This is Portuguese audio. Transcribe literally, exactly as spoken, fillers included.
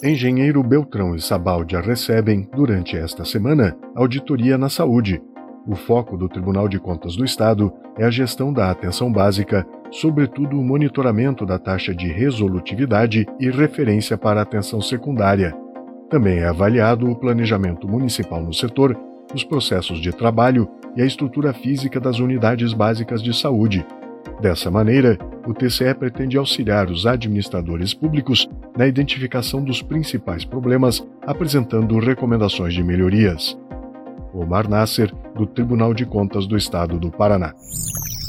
Engenheiro Beltrão e Sabaldia recebem, durante esta semana, auditoria na saúde. O foco do Tribunal de Contas do Estado é a gestão da atenção básica, sobretudo o monitoramento da taxa de resolutividade e referência para a atenção secundária. Também é avaliado o planejamento municipal no setor, os processos de trabalho e a estrutura física das unidades básicas de saúde. Dessa maneira, o T C E pretende auxiliar os administradores públicos na identificação dos principais problemas, apresentando recomendações de melhorias. Omar Nasser, do Tribunal de Contas do Estado do Paraná.